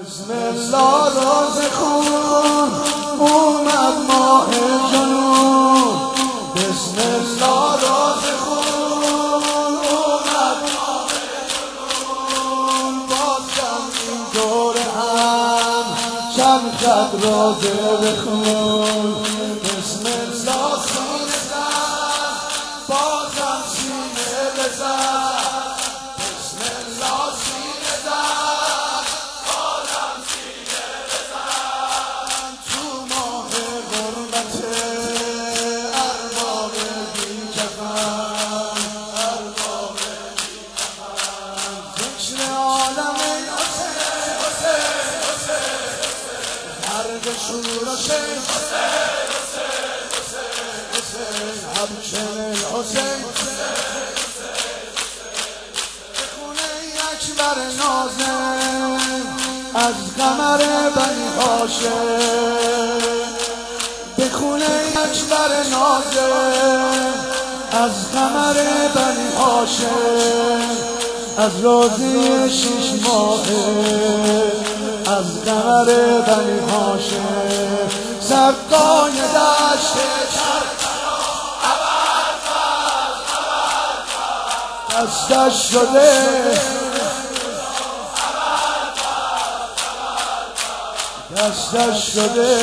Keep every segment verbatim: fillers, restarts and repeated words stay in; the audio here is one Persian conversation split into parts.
بسم الله راز خون اومد ماه جنون. بسم الله راز خون اومد ماه جنون. بازم این دور هم چند خط رازه بخون. بسم الله سینه زن بازم سینه بزن. بسم الله سینه زن بازم سینه بزن. تو ماه غربت ارباب بی کفن، ارباب بی کفن. ذکر عالم حسین حسین حسین مرد شورش حسین حسین حسین همچنین حسین اکبر نازم از قمر بنی هاشم. به خونه اکبر نازم از قمر بنی هاشم. از روزی شش ماهه از قمر بنی هاشم. سقای دشت کربلا دستش شده دستش شده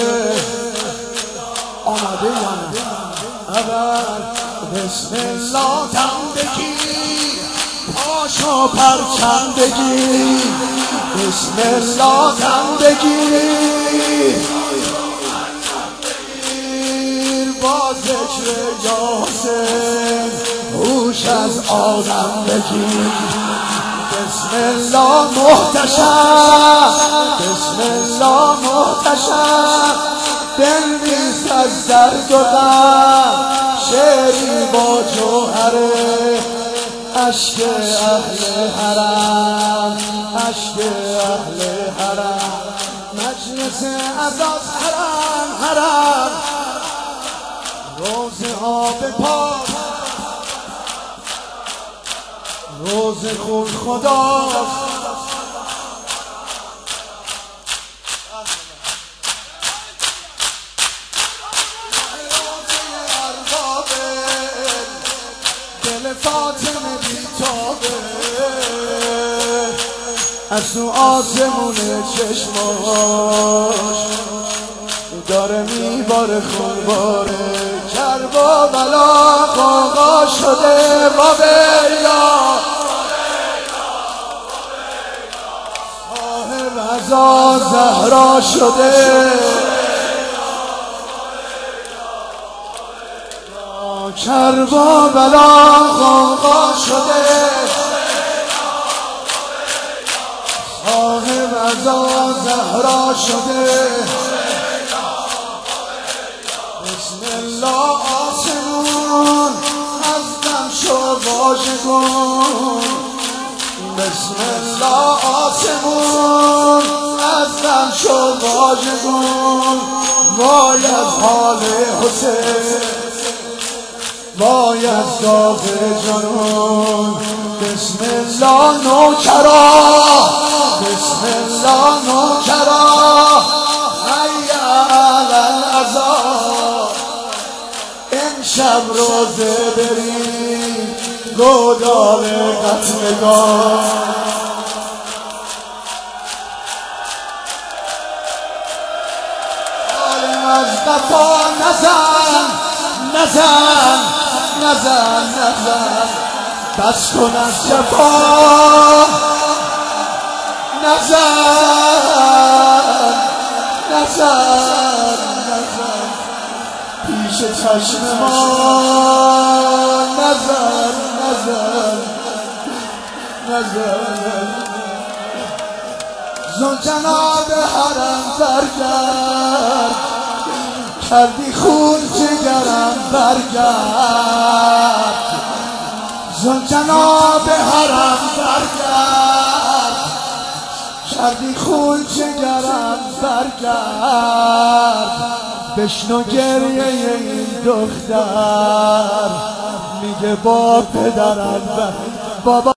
آمده یا نه اول. بسم الله دم بگیر پاشو پرچم بگیر. بسم الله دم بگیر با ذکر یاسین هوش از آدم بگیر. بسم الله محتشم بسم الله محتشم بنویس از درد و غم شعری با جوهر اشک اهل حرم، اشک اهل حرم. مجلس عزاز حرم حرم روزه ها به پاک روز خون خداست. دل فاطمه بیتابه از تو آسمون چشماش داره میباره خون باره. کربا بلا قاقا شده با بیلا صاحب عزا زهرا شده. کربا بلا قاقا شده صاحب عزا زهرا شده. بسم الله آسمون از دم شو واژگون. بسم الله آسمون از دم شو واژگون. وای از حال حسین وای از داغ جنون. بسم الله نوکرا بسم الله نوکرا حی علی العزا. امشب روزه بریم گودال قتلگاه. عالم از قفا نزن نزن نزن نزن بس کن از جفا نزن نزن نزن پیش چشم ما نزن نزن نزن. زلجناب حرم برگرد کردی خون جگرم برگرد. زلجناب حرم برگرد کردی خون جگرم برگرد. بشنو گریه این دختر میگه با پدرم بابا